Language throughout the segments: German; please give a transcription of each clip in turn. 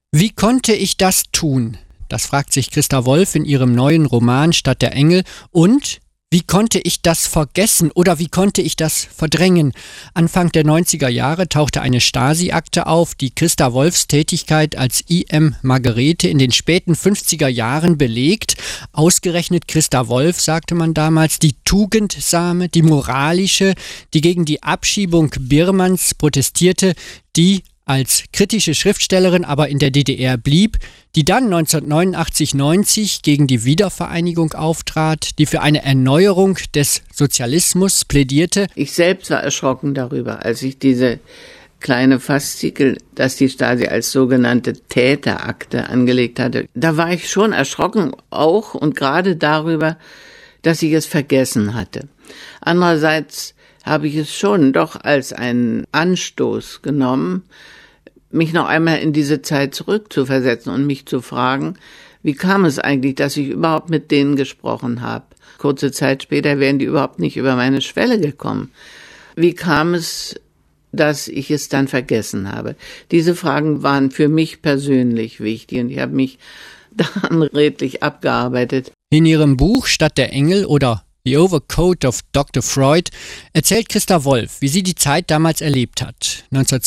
Wie konnte ich das tun? Das fragt sich Christa Wolf in ihrem neuen Roman Stadt der Engel. Und wie konnte ich das vergessen oder wie konnte ich das verdrängen? Anfang der 90er Jahre tauchte eine Stasi-Akte auf, die Christa Wolfs Tätigkeit als I.M. Margarete in den späten 50er Jahren belegt. Ausgerechnet Christa Wolf, sagte man damals, die tugendsame, die moralische, die gegen die Abschiebung Birmans protestierte, die als kritische Schriftstellerin aber in der DDR blieb, die dann 1989-90 gegen die Wiedervereinigung auftrat, die für eine Erneuerung des Sozialismus plädierte. Ich selbst war erschrocken darüber, als ich diese kleine Faszikel, das die Stasi als sogenannte Täterakte angelegt hatte. Da war ich schon erschrocken, auch und gerade darüber, dass ich es vergessen hatte. Andererseits habe ich es schon doch als einen Anstoß genommen, mich noch einmal in diese Zeit zurückzuversetzen und mich zu fragen, wie kam es eigentlich, dass ich überhaupt mit denen gesprochen habe? Kurze Zeit später wären die überhaupt nicht über meine Schwelle gekommen. Wie kam es, dass ich es dann vergessen habe? Diese Fragen waren für mich persönlich wichtig und ich habe mich daran redlich abgearbeitet. In ihrem Buch Stadt der Engel oder The Overcoat of Dr. Freud erzählt Christa Wolf, wie sie die Zeit damals erlebt hat.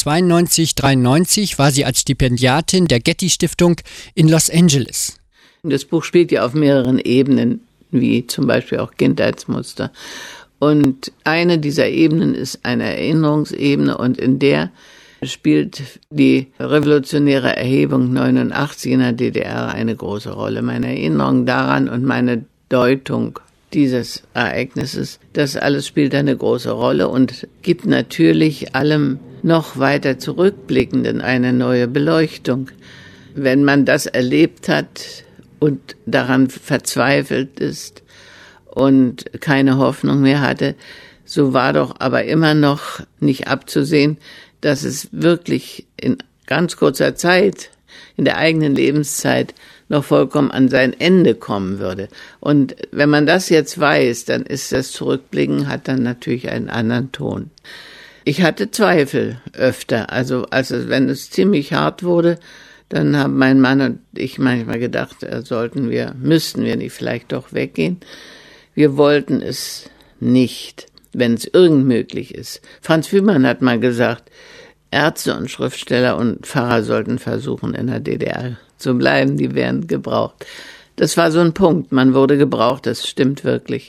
1992-93 war sie als Stipendiatin der Getty-Stiftung in Los Angeles. Das Buch spielt ja auf mehreren Ebenen, wie zum Beispiel auch Kindheitsmuster. Und eine dieser Ebenen ist eine Erinnerungsebene und in der spielt die revolutionäre Erhebung 89 in der DDR eine große Rolle. Meine Erinnerung daran und meine Deutung dieses Ereignisses, das alles spielt eine große Rolle und gibt natürlich allem noch weiter Zurückblickenden eine neue Beleuchtung. Wenn man das erlebt hat und daran verzweifelt ist und keine Hoffnung mehr hatte, so war doch aber immer noch nicht abzusehen, dass es wirklich in ganz kurzer Zeit, in der eigenen Lebenszeit, noch vollkommen an sein Ende kommen würde. Und wenn man das jetzt weiß, dann ist das Zurückblicken, hat dann natürlich einen anderen Ton. Ich hatte Zweifel öfter, also wenn es ziemlich hart wurde, dann haben mein Mann und ich manchmal gedacht, müssten wir nicht vielleicht doch weggehen. Wir wollten es nicht, wenn es irgend möglich ist. Franz Bühlmann hat mal gesagt, Ärzte und Schriftsteller und Pfarrer sollten versuchen, in der DDR zu bleiben, die werden gebraucht. Das war so ein Punkt, man wurde gebraucht, das stimmt wirklich.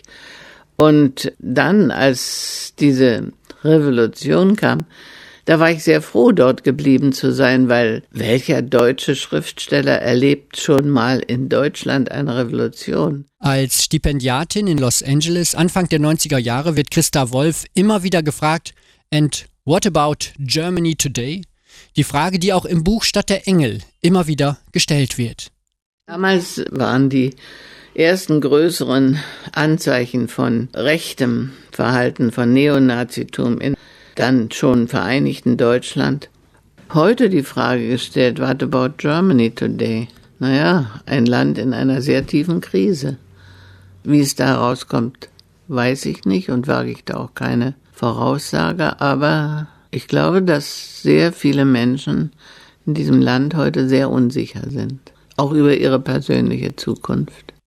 Und dann, als diese Revolution kam, da war ich sehr froh, dort geblieben zu sein, weil welcher deutsche Schriftsteller erlebt schon mal in Deutschland eine Revolution? Als Stipendiatin in Los Angeles Anfang der 90er Jahre wird Christa Wolf immer wieder gefragt, and what about Germany today? Die Frage, die auch im Buch Stadt der Engel immer wieder gestellt wird. Damals waren die ersten größeren Anzeichen von rechtem Verhalten, von Neonazitum in dann schon vereinigten Deutschland. Heute die Frage gestellt, what about Germany today? Naja, ein Land in einer sehr tiefen Krise. Wie es da rauskommt, weiß ich nicht und wage ich da auch keine Voraussage, aber ich glaube, dass sehr viele Menschen in diesem Land heute sehr unsicher sind, auch über ihre persönliche Zukunft.